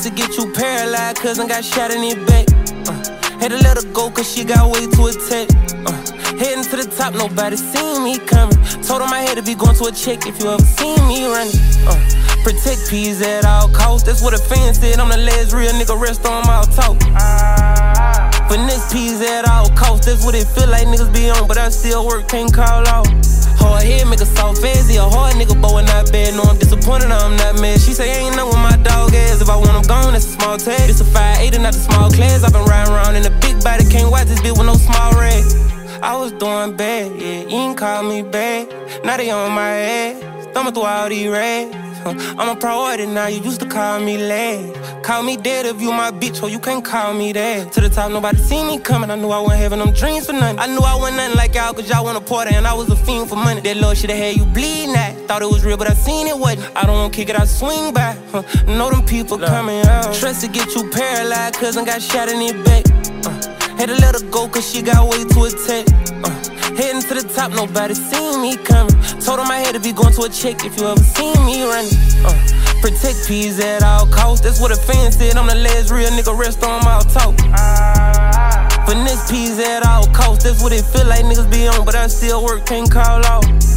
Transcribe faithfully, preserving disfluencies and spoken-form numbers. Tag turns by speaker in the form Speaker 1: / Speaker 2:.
Speaker 1: Trust to get you paralyzed, cousin got shot in his back. Uh, had to let her go cause she got way too attached. Uh, heading to the top, nobody seen me coming. Told him I had to be going to a check if you ever seen me running. Uh, protect peas at all costs, that's what a fan said. I'm the last real nigga, rest on my talk. Finesse peas at all costs, that's what it feel like niggas be on, but I still work, can't call out. Hard head, make a soft face, he a hard nigga, but when not bad. No, I'm disappointed, I'm not mad. She say, ain't know what my dog is. If I want him gone, that's a small tag. It's a five eight and not a small class. I've been riding around in a big body, can't watch this bitch with no small rag. I was doing bad, yeah, you ain't call me back. Now they on my ass, thumbing through all these rags. I'm a priority now, you used to call me lad. Call me dead if you my bitch, or you can't call me that. To the top, nobody see me coming, I knew I wasn't having them dreams for nothing. I knew I wasn't nothing like y'all, cause y'all want a party and I was a fiend for money. That love should've had you bleeding that. Thought it was real, but I seen it wasn't. I don't wanna kick it, I swing back. Huh. Know them people coming out. Trust to get you paralyzed, cousin got shot in his back. Uh, had to let her go cause she got way too attached. Uh, Heading to the top, nobody seen me coming. Told him I had to be going to a check if you ever seen me running. Uh, protect peas at all costs, that's what a fan said. I'm the last real nigga, rest on my talk. Finesse peas at all costs, that's what it feel like niggas be on, but I still work, can't call out.